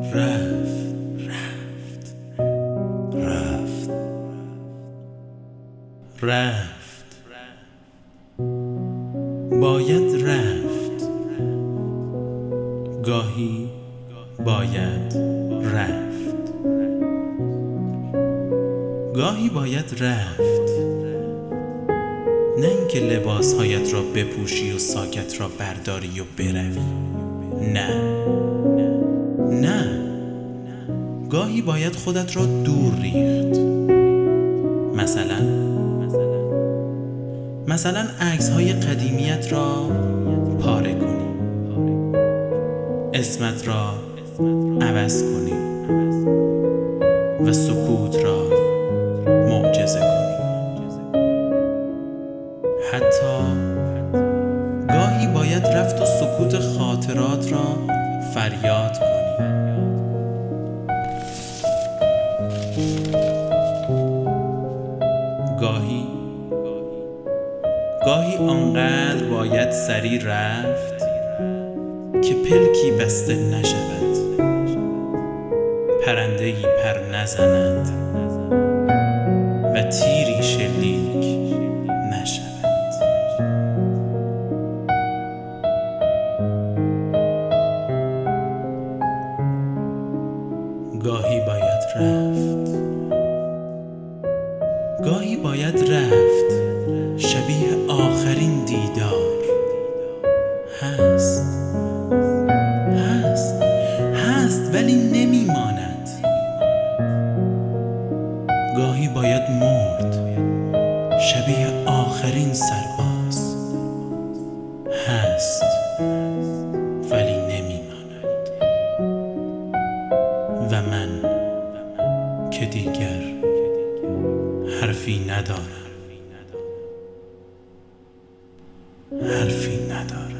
رفت باید رفت، گاهی باید رفت، گاهی باید رفت. نه اینکه لباسهایت را بپوشی و ساکت را برداری و بروی، نه، گاهی باید خودت را دور ریخت. مثلا عکس‌های قدیمیت را پاره کنی، اسمت را عوض کنی و سکوت را معجزه کنی. حتی گاهی باید رفت و سکوت خاطرات را فریاد کنی. گاهی آنقدر باید سری رفت که پلکی بسته نشود، پرنده‌ای پر نزند و تیری شلیک نشود. گاهی باید رفت، گاهی باید رفت. شبیه آخرین دیدار هست ولی نمیماند. گاهی باید مرد، شبیه آخرین سرباز هست ولی نمیماند. و من که دیگر حرفی ندارم.